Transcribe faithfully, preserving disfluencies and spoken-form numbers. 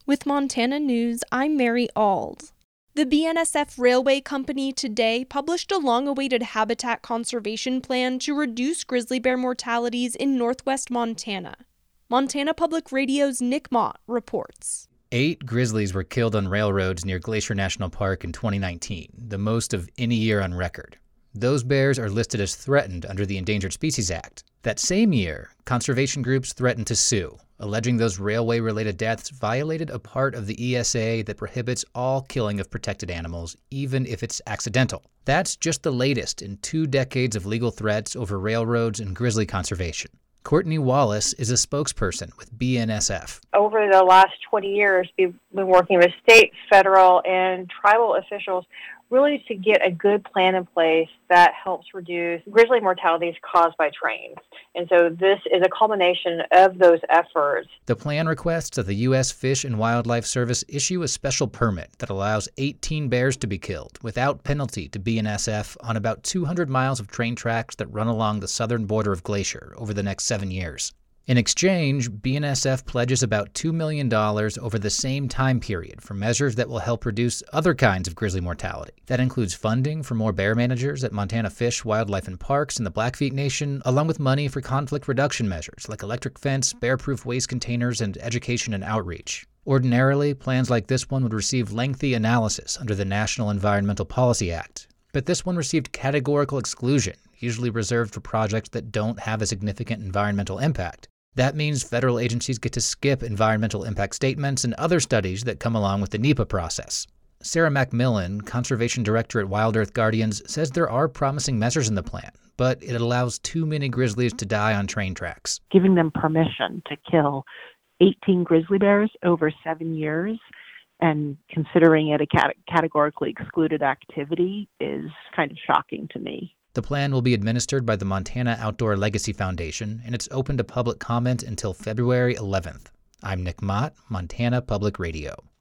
With Montana News, I'm Mary Ald. The B N S F Railway Company today published a long-awaited habitat conservation plan to reduce grizzly bear mortalities in northwest Montana. Montana Public Radio's Nick Mott reports. Eight grizzlies were killed on railroads near Glacier National Park in twenty nineteen, the most of any year on record. Those bears are listed as threatened under the Endangered Species Act. That same year, conservation groups threatened to sue, alleging those railway-related deaths violated a part of the E S A that prohibits all killing of protected animals, even if it's accidental. That's just the latest in two decades of legal threats over railroads and grizzly conservation. Courtney Wallace is a spokesperson with B N S F. Over the last twenty years, we've been working with state, federal, and tribal officials really to get a good plan in place that helps reduce grizzly mortalities caused by trains. And so this is a culmination of those efforts. The plan requests that the U S Fish and Wildlife Service issue a special permit that allows eighteen bears to be killed without penalty to B N S F on about two hundred miles of train tracks that run along the southern border of Glacier over the next seven years. In exchange, B N S F pledges about two million dollars over the same time period for measures that will help reduce other kinds of grizzly mortality. That includes funding for more bear managers at Montana Fish, Wildlife, and Parks in the Blackfeet Nation, along with money for conflict reduction measures like electric fence, bear-proof waste containers, and education and outreach. Ordinarily, plans like this one would receive lengthy analysis under the National Environmental Policy Act. But this one received categorical exclusion, usually reserved for projects that don't have a significant environmental impact. That means federal agencies get to skip environmental impact statements and other studies that come along with the NEPA process. Sarah Macmillan, Conservation Director at Wild Earth Guardians, says there are promising measures in the plan, but it allows too many grizzlies to die on train tracks. Giving them permission to kill eighteen grizzly bears over seven years and considering it a cat- categorically excluded activity is kind of shocking to me. The plan will be administered by the Montana Outdoor Legacy Foundation, and it's open to public comment until February eleventh. I'm Nick Mott, Montana Public Radio.